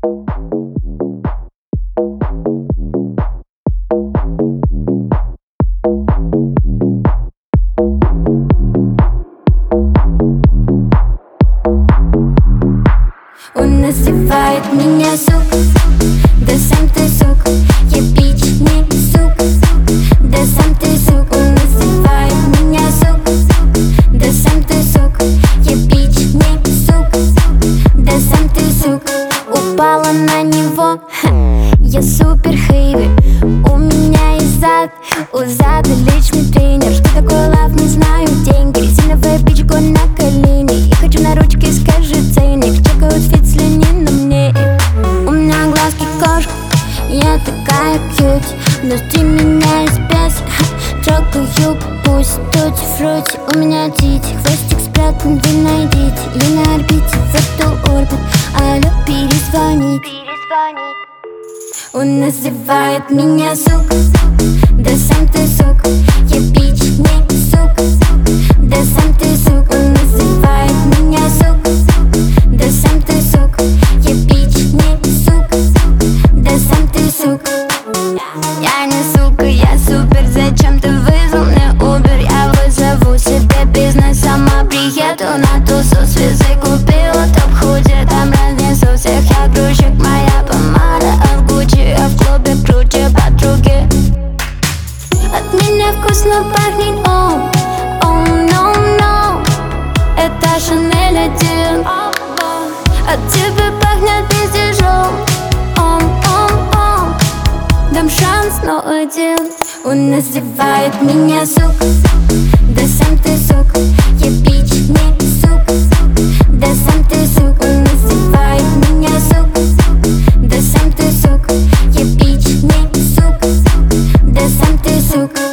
Он называет меня сук, да сам ты сук. Я бич, не сук, да сам ты сук. Он называет меня сук, да сам ты сук. Я бич, не сук, да сам ты сук. Упала на него, я супер хэйви. У меня есть зад, у зада личный тренер. Что такое лав, не знаю, деньги. Резиновая бичка на колени. Я хочу на ручке, скажи ценник. Чекают фит, слюни на мне. У меня глазки кошка, я такая кьюти. Внутри меня из песка, трогаю пусть тути-фрути. У меня тити, хвостик спрятан, вы найдите. Я на орбите, в эту орбит. Алло, перезвонить. Он называет меня сук, да сам ты сук. Я бич, не сук, да сам ты сук. Он называет меня сук, да сам ты сук. Я бич, не сук, да сам ты сук. Я не сука, я супер. Зачем ты вызвал мне Uber? Я вызову себе бизнес, сама приеду на тусу. Связы купила топ-худи, там разнесу всех. Я грузчик, моя помада от Gucci. Я в клубе круче подруги. От меня вкусно пахнет, oh, oh, no, no. Это Шанель 1. От тебя пахнет престижом, oh, oh, oh. Дам шанс, но один. Он называет меня сук, да сам ты сук. Я бич, не сук, да сам ты сук. Он называет меня сук, да сам ты сук. Я бич, не сук, да сам ты сук.